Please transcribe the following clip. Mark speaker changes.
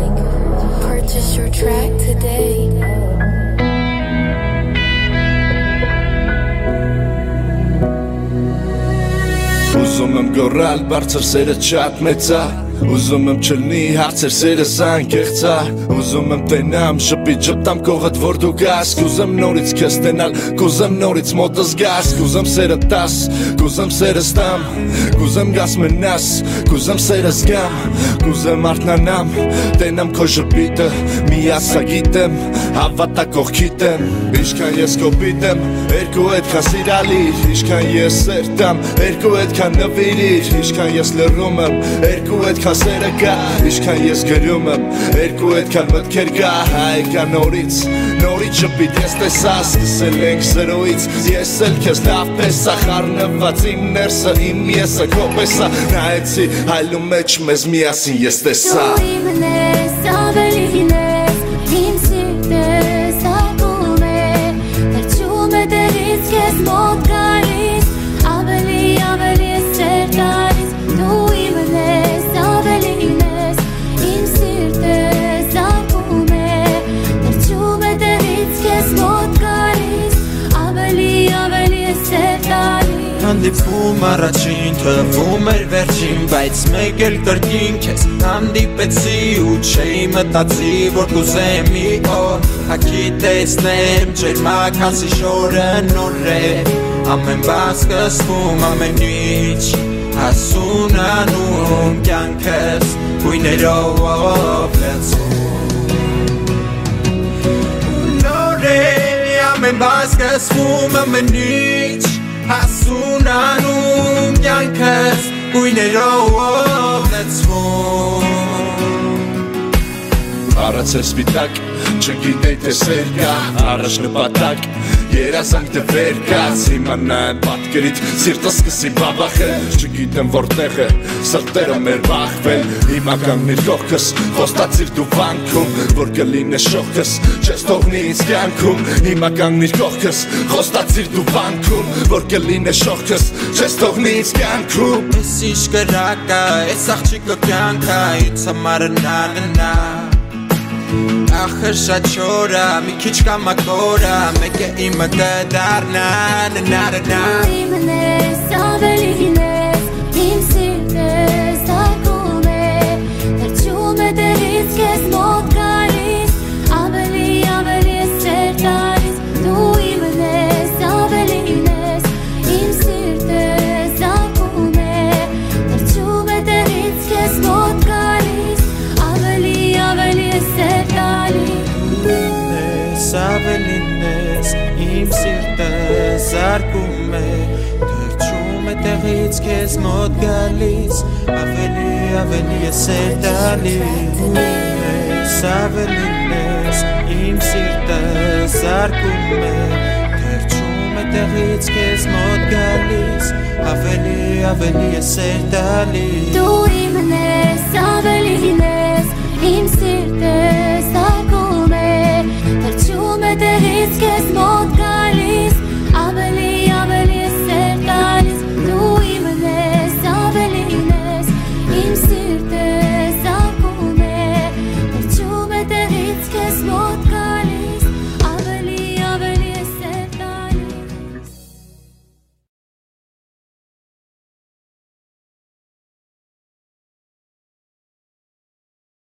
Speaker 1: Purchase your track today.
Speaker 2: Ուզում եմ գոռալ բարձր սերը չափ մեծա Ուզում եմ չլնի հարցեր սերը զանգեղծա Ուզում եմ տենամ շպի ջպտամ կողդ որ դու գաս Կուզեմ նորից քեզ տենալ, կուզեմ նորից մոտս գաս Կուզեմ սերը տաս, կուզեմ սերը ստամ Կուզեմ գաս մնաս, կուզեմ սերը զգամ Կուզեմ արթնանամ, տենամ քո շպիտը Մի ասա գիտեմ, հավատա կողքիտ եմ Ինչքան ես կոպիտ եմ, երկու այդքան սիրալիր Ինչքան ես սերտամ, երկու այդքան նվիրիր Ինչքան ես լռում եմ, երկու այդքան սերը կա Ինչքան ես գրում եմ, երկու այդքան մտքեր կա Հայկա նորից շպիտ ես տեսա Սկսել ենք սրոյից, ես էլ քեզ լավ պես Խառնված իմ ներսը, իմ եսը քո պես Նայեցի հայլու մեջ մեզ միասին ես տեսա
Speaker 1: Դու իմն ես, ավելին ես, իմ սիրտը սակում է Վերջում է դերից քեզ մոտ գալիս Ավելի ես ծեր գալիս Դու իմն ես, ավելին ես, իմ սիրտը սակում է Վերջում է դերից քեզ մոտ գալիս Ավելի ես ծեր գալիս
Speaker 3: Հանդիպում առաջին թվում էր վերջին Բայց մեկ էլ կրկին քեզ հանդիպեցի Ու չէի մտածի որ կուզեմ մի օր Հաքի տեսնեմ ջերմականցի շորը նոր է Ամեն բան սկսվում ամեն ինչ Հասունանում կյանքս գույներով լցվում Նոր է ամեն բան սկսվում ամեն ինչ Հասունանում կյանքս գույներով լցվում
Speaker 2: Առած էր սպիտակ, չգիտեի թե սեր կա Առաջ նպատակ, երազանք դվեր կաց Հիմա նայեմ պատկերիդ, սիրտս սկսի բաբախել Չգիտեմ որտեղ է, սրտերը մեր բախվել Հիմա կանգնիր կողքս, խոստացիր դու վանքում Որ կլինե շողքս, չես թողնի ինձ կյանքում Հիմա կանգնիր կողքս, խոստացիր դու վանքում Որ կլինե շողքս, չես թողնի ինձ կյանքում
Speaker 3: Ես ինչ կրակա, ես աղջիկը կյանքա Ինձ համարը նա Ախր շատ չորա, մի քիչ կամակորա Մեկ է իմը կդարնա
Speaker 1: Դու իմն ես, ավելին ես, իմ սիրտը սակում է Վերջում է դերից քեզ մոտ գալիս Ավելի ես ծեր գալիս Դու իմն ես, ավելին ես, իմ սիրտը սակում է Վերջում է դերից քեզ մոտ գալիս Ավելի ես ծեր գալիս
Speaker 3: Ավելին ես, իմ սիրտը զարկում է Թրջում է տեղից քեզ մոտ գալիս Ավելի ես սեր տալիս Ավելին ես, իմ սիրտը զարկում է Թրջում է տեղից քեզ մոտ գալիս Ավելի ես սեր տալիս
Speaker 1: Դու իմն ես, ավելին ես, իմ սիրտը